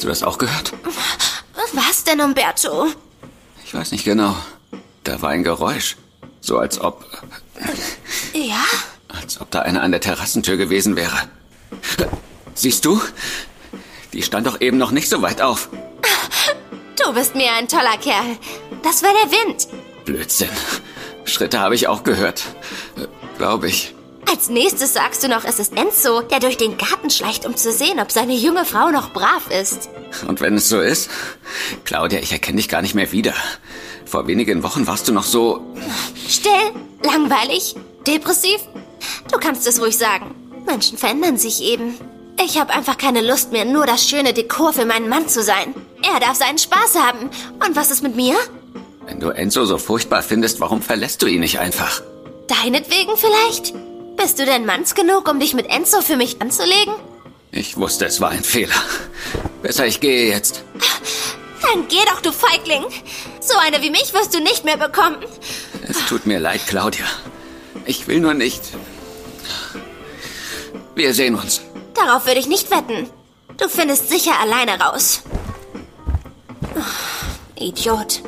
Hast du das auch gehört? Was denn, Umberto? Ich weiß nicht genau. Da war ein Geräusch. So als ob... Ja? Als ob da einer an der Terrassentür gewesen wäre. Siehst du? Die stand doch eben noch nicht so weit auf. Du bist mir ein toller Kerl. Das war der Wind. Blödsinn. Schritte habe ich auch gehört. Glaube ich. Als nächstes sagst du noch, es ist Enzo, der durch den Garten schleicht, um zu sehen, ob seine junge Frau noch brav ist. Und wenn es so ist? Claudia, ich erkenne dich gar nicht mehr wieder. Vor wenigen Wochen warst du noch so... Still, langweilig, depressiv. Du kannst es ruhig sagen. Menschen verändern sich eben. Ich habe einfach keine Lust mehr, nur das schöne Dekor für meinen Mann zu sein. Er darf seinen Spaß haben. Und was ist mit mir? Wenn du Enzo so furchtbar findest, warum verlässt du ihn nicht einfach? Deinetwegen vielleicht? Bist du denn manns genug, um dich mit Enzo für mich anzulegen? Ich wusste, es war ein Fehler. Besser, ich gehe jetzt. Dann geh doch, du Feigling. So eine wie mich wirst du nicht mehr bekommen. Es tut mir leid, Claudia. Ich will nur nicht... Wir sehen uns. Darauf würde ich nicht wetten. Du findest sicher alleine raus. Idiot.